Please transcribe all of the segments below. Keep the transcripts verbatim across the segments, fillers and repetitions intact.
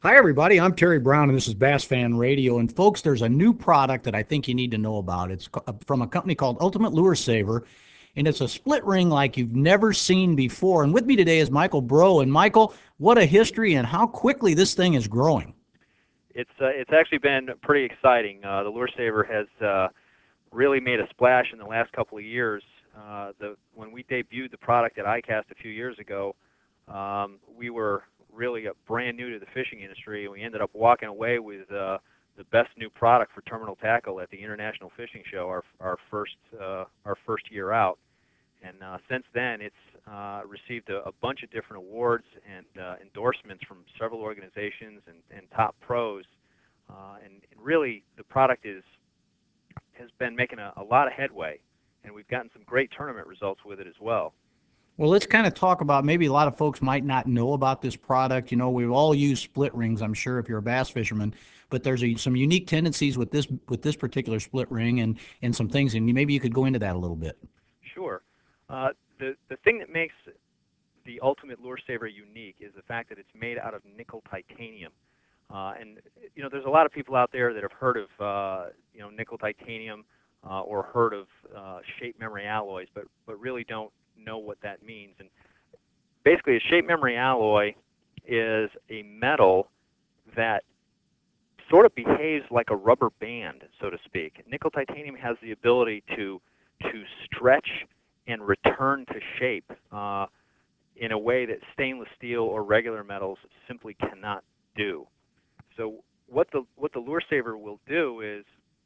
Hi, everybody. I'm Terry Brown, and this is Bass Fan Radio. And folks, there's a new product that I think you need to know about. It's co- uh, from a company called Ultimate Lure Saver, and it's a split ring like you've never seen before. And with me today is Michael Bro. And Michael, what a history and how quickly this thing is growing. It's uh, it's actually been pretty exciting. Uh, the Lure Saver has uh, really made a splash in the last couple of years. Uh, the when we debuted the product at ICAST a few years ago, um, we were really uh, brand new to the fishing industry, and we ended up walking away with uh, the best new product for terminal tackle at the International Fishing Show, our our first uh, our first year out. And uh, since then, it's uh, received a, a bunch of different awards and uh, endorsements from several organizations and, and top pros. Uh, and, and really, the product is has been making a, a lot of headway, and we've gotten some great tournament results with it as well. Well, let's kind of talk about maybe a lot of folks might not know about this product. You know, we've all used split rings, I'm sure, if you're a bass fisherman, but there's a, some unique tendencies with this with this particular split ring and and some things, and maybe you could go into that a little bit. Sure. Uh, the the thing that makes the Ultimate Lure Saver unique is the fact that it's made out of nickel titanium. Uh, and you know, there's a lot of people out there that have heard of uh, you know nickel titanium uh, or heard of uh, shape memory alloys, but but really don't know what that means. And basically, a shape memory alloy is a metal that sort of behaves like a rubber band, so to speak. Nickel titanium has the ability to to stretch and return to shape uh, in a way that stainless steel or regular metals simply cannot do. So what the what the lure saver will do is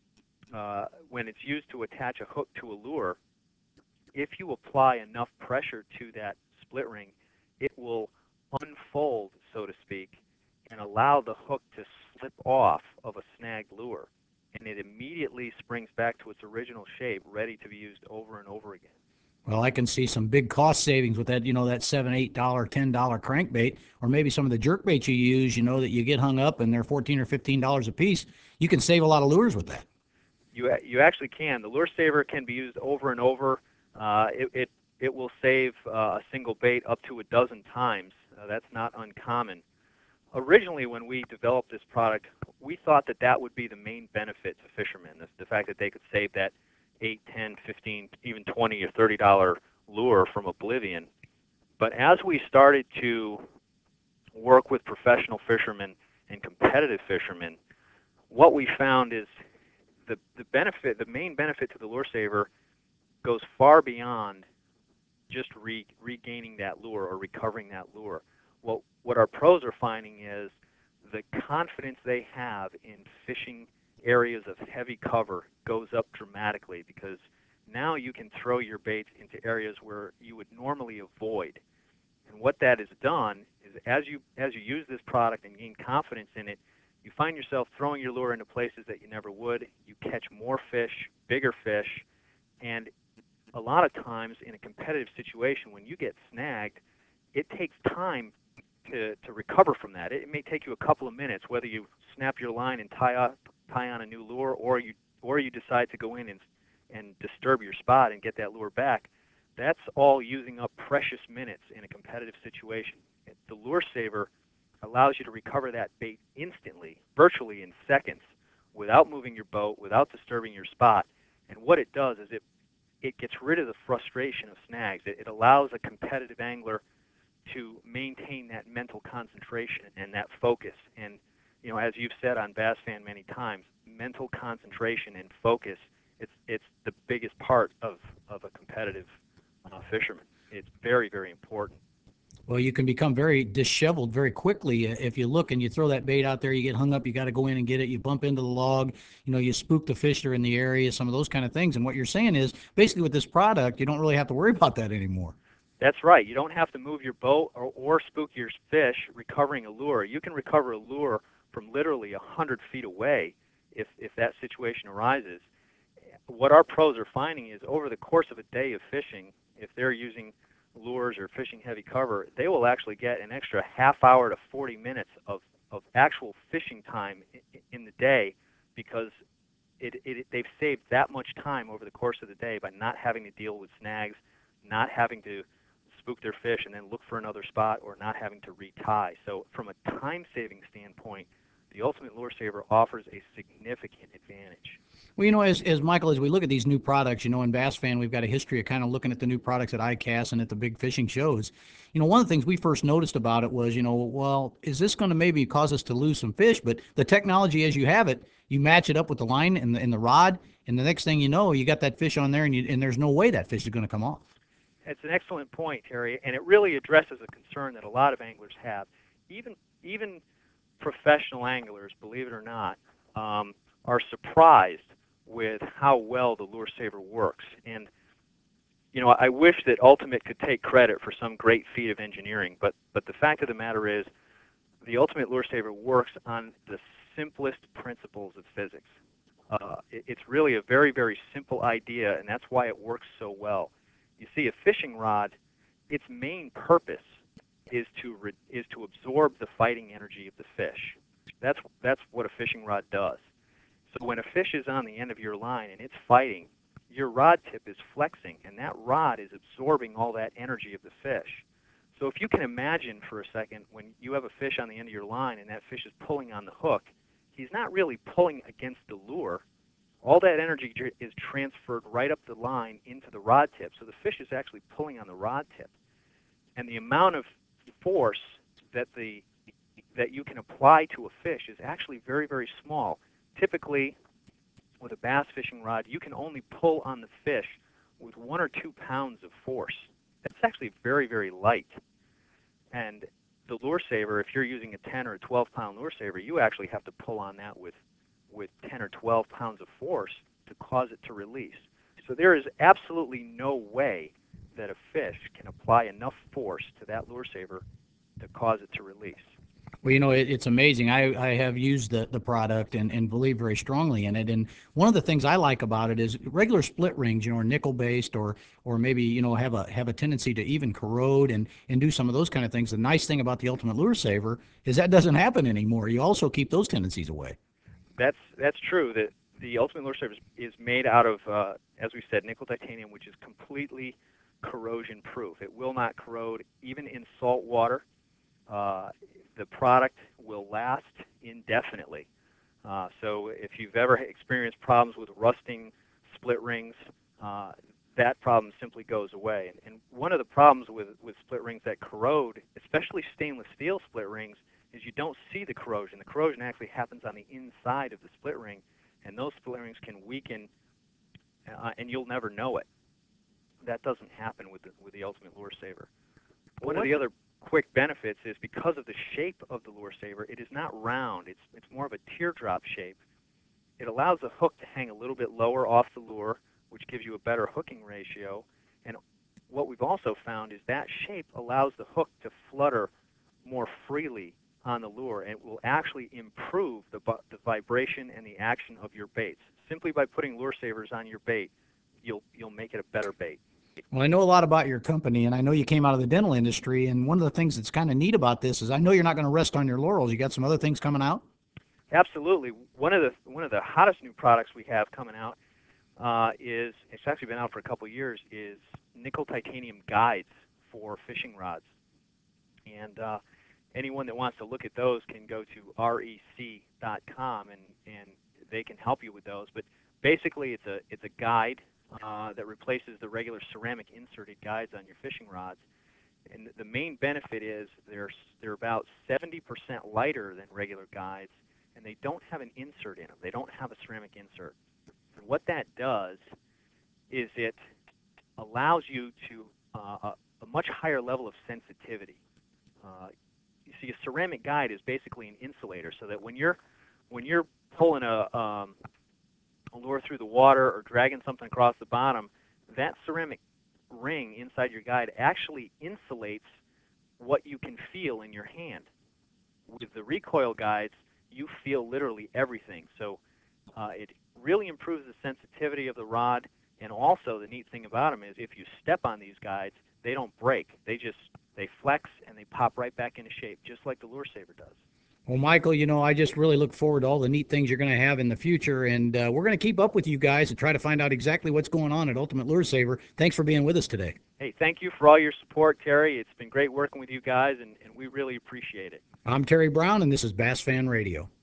uh, when it's used to attach a hook to a lure, if you apply enough pressure to that split ring, it will unfold, so to speak, and allow the hook to slip off of a snagged lure. And it immediately springs back to its original shape, ready to be used over and over again. Well, I can see some big cost savings with that, you know, that seven, eight dollar, ten dollar crankbait, or maybe some of the jerk baits you use, you know, that you get hung up and they're fourteen or fifteen dollars a piece. You can save a lot of lures with that. You you actually can. The lure saver can be used over and over. Uh, it, it it will save uh, a single bait up to a dozen times. Uh, that's not uncommon. Originally, when we developed this product, we thought that that would be the main benefit to fishermen, the, the fact that they could save that eight, ten, fifteen, even twenty or thirty dollar lure from oblivion. But as we started to work with professional fishermen and competitive fishermen, what we found is the the benefit, the main benefit to the lure saver goes far beyond just re, regaining that lure or recovering that lure. What what our pros are finding is the confidence they have in fishing areas of heavy cover goes up dramatically because now you can throw your baits into areas where you would normally avoid. And what that has done is as you as you use this product and gain confidence in it, you find yourself throwing your lure into places that you never would. You catch more fish, bigger fish, and a lot of times in a competitive situation, when you get snagged, it takes time to, to recover from that. It, may take you a couple of minutes, whether you snap your line and tie up, tie on a new lure, or you or you decide to go in and and disturb your spot and get that lure back. That's all using up precious minutes in a competitive situation. The lure saver allows you to recover that bait instantly, virtually in seconds, without moving your boat, without disturbing your spot. And what it does is it it gets rid of the frustration of snags. It, it allows a competitive angler to maintain that mental concentration and that focus. And you know, as you've said on Bass Fan many times, mental concentration and focus it's it's the biggest part of of a competitive uh, fisherman. It's very very important. Well, you can become very disheveled very quickly uh, if you look and you throw that bait out there. You get hung up. You got to go in and get it. You bump into the log. You know, you spook the fish that are in the area. Some of those kind of things. And what you're saying is, basically, with this product, you don't really have to worry about that anymore. That's right. You don't have to move your boat or, or spook your fish recovering a lure. You can recover a lure from literally a hundred feet away if if that situation arises. What our pros are finding is over the course of a day of fishing, if they're using lures or fishing heavy cover, they will actually get an extra half hour to forty minutes of, of actual fishing time in the day because it, it, they've saved that much time over the course of the day by not having to deal with snags, not having to spook their fish and then look for another spot or not having to retie. So from a time-saving standpoint, the Ultimate Lure Saver offers a significant advantage. Well, you know, as, as Michael, as we look at these new products, you know, in Bass Fan, we've got a history of kind of looking at the new products at I C A S and at the big fishing shows. You know, one of the things we first noticed about it was, you know, well, is this going to maybe cause us to lose some fish? But the technology, as you have it, you match it up with the line and the, and the rod, and the next thing you know, you got that fish on there, and, you, and there's no way that fish is going to come off. It's an excellent point, Terry, and it really addresses a concern that a lot of anglers have. Even even professional anglers, believe it or not, um, are surprised with how well the Lure Saver works. And you know, I wish that Ultimate could take credit for some great feat of engineering, but but the fact of the matter is, the Ultimate Lure Saver works on the simplest principles of physics. Uh, it, it's really a very, very simple idea, and that's why it works so well. You see, a fishing rod, its main purpose is to re, is to absorb the fighting energy of the fish. That's that's what a fishing rod does. So when a fish is on the end of your line and it's fighting, your rod tip is flexing, and that rod is absorbing all that energy of the fish. So if you can imagine for a second, when you have a fish on the end of your line and that fish is pulling on the hook, he's not really pulling against the lure. All that energy is transferred right up the line into the rod tip. So the fish is actually pulling on the rod tip. And the amount of force that the that you can apply to a fish is actually very, very small. Typically, with a bass fishing rod, you can only pull on the fish with one or two pounds of force. That's actually very, very light. And the Lure Saver, if you're using a ten or a twelve pound Lure Saver, you actually have to pull on that with, with ten or twelve pounds of force to cause it to release. So there is absolutely no way that a fish can apply enough force to that Lure Saver to cause it to release. Well, you know, it, it's amazing. I, I have used the, the product and, and believe very strongly in it. And one of the things I like about it is regular split rings, you know, are nickel based or or maybe, you know, have a have a tendency to even corrode and, and do some of those kind of things. The nice thing about the Ultimate Lure Saver is that doesn't happen anymore. You also keep those tendencies away. That's that's true. The the Ultimate Lure Saver is made out of, uh, as we said, nickel titanium, which is completely corrosion proof. It will not corrode even in salt water. Uh, the product will last indefinitely. Uh, so if you've ever experienced problems with rusting split rings, uh, that problem simply goes away. And, and one of the problems with, with split rings that corrode, especially stainless steel split rings, is you don't see the corrosion. The corrosion actually happens on the inside of the split ring, and those split rings can weaken, uh, and you'll never know it. That doesn't happen with the, with the Ultimate Lure Saver. One of the other quick benefits is because of the shape of the Lure Saver, it is not round. It's, it's more of a teardrop shape. It allows the hook to hang a little bit lower off the lure, which gives you a better hooking ratio. And what we've also found is that shape allows the hook to flutter more freely on the lure, and it will actually improve the, the vibration and the action of your baits. Simply by putting Lure Savers on your bait, you'll, you'll make it a better bait. Well, I know a lot about your company, and I know you came out of the dental industry. And one of the things that's kind of neat about this is I know you're not going to rest on your laurels. You got some other things coming out? Absolutely. One of the one of the hottest new products we have coming out uh, is, it's actually been out for a couple of years, is nickel titanium guides for fishing rods. And uh, anyone that wants to look at those can go to rec dot com, and, and they can help you with those. But basically, it's a it's a guide uh, that replaces the regular ceramic inserted guides on your fishing rods. And the main benefit is they're they're about seventy percent lighter than regular guides, and they don't have an insert in them. They don't have a ceramic insert. And what that does is it allows you to uh, a, a much higher level of sensitivity. Uh, you see, a ceramic guide is basically an insulator, so that when you're when you're pulling a, um, a lure through the water or dragging something across the bottom, that ceramic ring inside your guide actually insulates what you can feel in your hand. With the recoil guides, you feel literally everything. So uh, it really improves the sensitivity of the rod, and also the neat thing about them is if you step on these guides, they don't break. They just they flex and they pop right back into shape, just like the Lure Saver does. Well, Michael, you know, I just really look forward to all the neat things you're going to have in the future, and uh, we're going to keep up with you guys and try to find out exactly what's going on at Ultimate Lure Saver. Thanks for being with us today. Hey, thank you for all your support, Terry. It's been great working with you guys, and, and we really appreciate it. I'm Terry Brown, and this is Bass Fan Radio.